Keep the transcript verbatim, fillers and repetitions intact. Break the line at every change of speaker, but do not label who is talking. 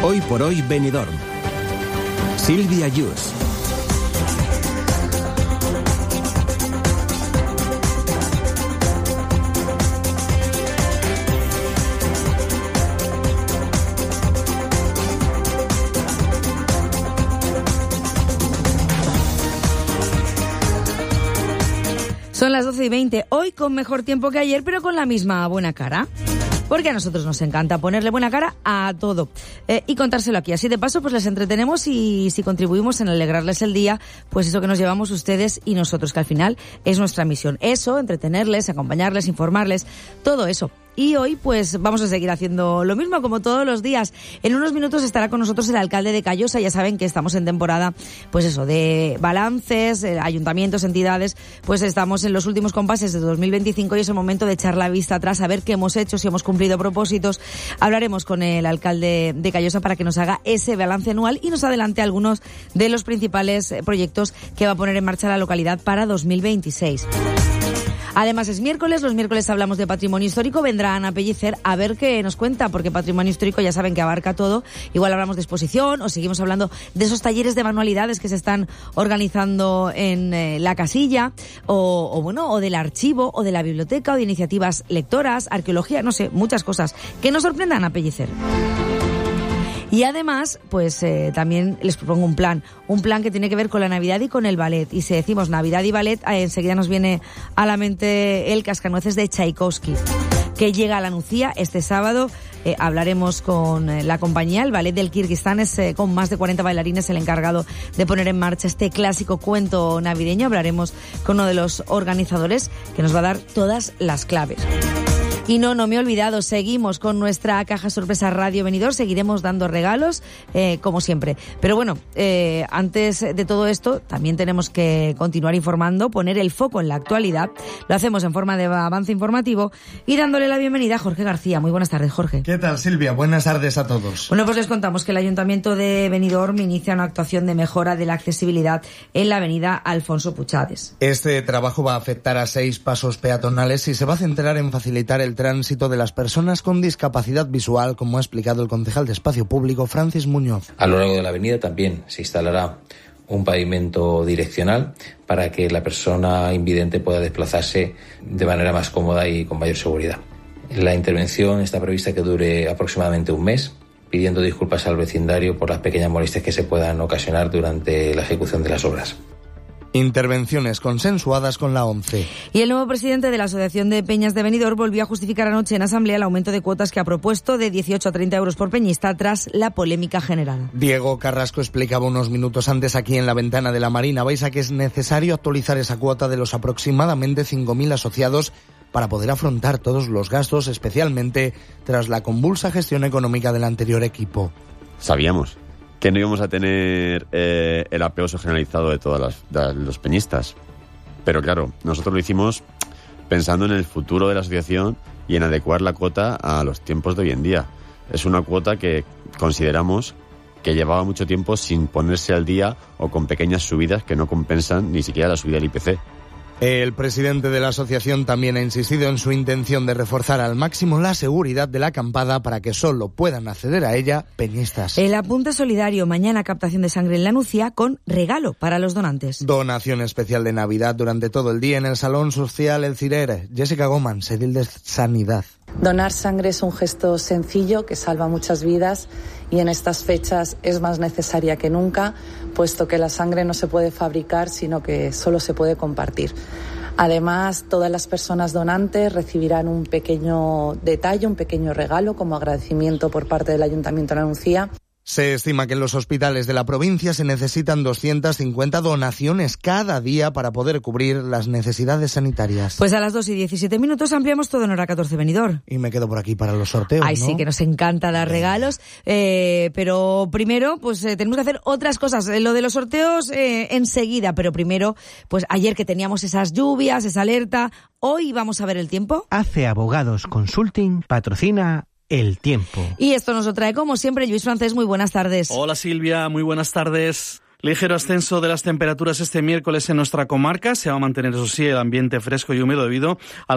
Hoy por hoy Benidorm. Silvia Yus.
Son las doce y veinte, hoy con mejor tiempo que ayer, pero con la misma buena cara. Porque a nosotros nos encanta ponerle buena cara a todo eh, y contárselo aquí. Así de paso, pues les entretenemos y si contribuimos en alegrarles el día, pues eso que nos llevamos ustedes y nosotros, que al final es nuestra misión. Eso, entretenerles, acompañarles, informarles, todo eso. Y hoy, pues, vamos a seguir haciendo lo mismo, como todos los días. En unos minutos estará con nosotros el alcalde de Callosa. Ya saben que estamos en temporada, pues eso, de balances, eh, ayuntamientos, entidades. Pues estamos en los últimos compases de dos mil veinticinco y es el momento de echar la vista atrás, a ver qué hemos hecho, si hemos cumplido propósitos. Hablaremos con el alcalde de Callosa para que nos haga ese balance anual y nos adelante algunos de los principales proyectos que va a poner en marcha la localidad para dos mil veintiséis. Además es miércoles, los miércoles hablamos de patrimonio histórico, vendrá Ana Pellicer a ver qué nos cuenta, porque patrimonio histórico ya saben que abarca todo. Igual hablamos de exposición o seguimos hablando de esos talleres de manualidades que se están organizando en eh, la casilla, o, o bueno, o del archivo, o de la biblioteca, o de iniciativas lectoras, arqueología, no sé, muchas cosas. Que nos sorprenda Ana Pellicer. Y además, pues eh, también les propongo un plan, un plan que tiene que ver con la Navidad y con el ballet. Y si decimos Navidad y ballet, eh, enseguida nos viene a la mente el Cascanueces de Tchaikovsky, que llega a la Nucía este sábado. Eh, hablaremos con eh, la compañía, el ballet del Kirguistán es eh, con más de cuarenta bailarines el encargado de poner en marcha este clásico cuento navideño. Hablaremos con uno de los organizadores que nos va a dar todas las claves. Y no, no me he olvidado, seguimos con nuestra caja sorpresa Radio Benidorm, seguiremos dando regalos, eh, como siempre. Pero bueno, eh, antes de todo esto, también tenemos que continuar informando, poner el foco en la actualidad. Lo hacemos en forma de avance informativo y dándole la bienvenida a Jorge García. Muy buenas tardes, Jorge.
¿Qué tal, Silvia? Buenas tardes a todos.
Bueno, pues les contamos que el Ayuntamiento de Benidorm inicia una actuación de mejora de la accesibilidad en la avenida Alfonso Puchades.
Este trabajo va a afectar a seis pasos peatonales y se va a centrar en facilitar el tránsito de las personas con discapacidad visual, como ha explicado el concejal de Espacio Público, Francis Muñoz.
A lo largo de la avenida también se instalará un pavimento direccional para que la persona invidente pueda desplazarse de manera más cómoda y con mayor seguridad. La intervención está prevista que dure aproximadamente un mes, pidiendo disculpas al vecindario por las pequeñas molestias que se puedan ocasionar durante la ejecución de las obras.
Intervenciones consensuadas con la ONCE.
Y el nuevo presidente de la Asociación de Peñas de Benidorm volvió a justificar anoche en asamblea el aumento de cuotas que ha propuesto de dieciocho a treinta euros por peñista tras la polémica generada.
Diego Carrasco explicaba unos minutos antes aquí en la ventana de la Marina Baixa que es necesario actualizar esa cuota de los aproximadamente cinco mil asociados para poder afrontar todos los gastos, especialmente tras la convulsa gestión económica del anterior equipo.
Sabíamos que no íbamos a tener eh, el aplauso generalizado de todos las, de los peñistas. Pero claro, nosotros lo hicimos pensando en el futuro de la asociación y en adecuar la cuota a los tiempos de hoy en día. Es una cuota que consideramos que llevaba mucho tiempo sin ponerse al día o con pequeñas subidas que no compensan ni siquiera la subida del I P C.
El presidente de la asociación también ha insistido en su intención de reforzar al máximo la seguridad de la acampada para que solo puedan acceder a ella peñistas.
El apunte solidario, mañana captación de sangre en la Nucía con regalo para los donantes.
Donación especial de Navidad durante todo el día en el Salón Social El Cirer. Jessica Gómez, edil de Sanidad.
Donar sangre es un gesto sencillo que salva muchas vidas y en estas fechas es más necesaria que nunca, puesto que la sangre no se puede fabricar, sino que solo se puede compartir. Además, todas las personas donantes recibirán un pequeño detalle, un pequeño regalo como agradecimiento por parte del Ayuntamiento de la Nucía.
Se estima que en los hospitales de la provincia se necesitan doscientas cincuenta donaciones cada día para poder cubrir las necesidades sanitarias.
Pues a las dos y diecisiete minutos ampliamos todo en Hora catorce Benidorm.
Y me quedo por aquí para los sorteos,
Ay,
¿no?
sí, que nos encanta dar regalos. Eh, pero primero, pues eh, tenemos que hacer otras cosas. Eh, lo de los sorteos eh, enseguida, pero primero, pues ayer que teníamos esas lluvias, esa alerta, hoy vamos a ver el tiempo.
Hace Abogados Consulting patrocina El Tiempo.
Y esto nos lo trae, como siempre, Lluís Francés. Muy buenas tardes.
Hola Silvia, muy buenas tardes. Ligero ascenso de las temperaturas este miércoles en nuestra comarca. Se va a mantener, eso sí, el ambiente fresco y húmedo debido a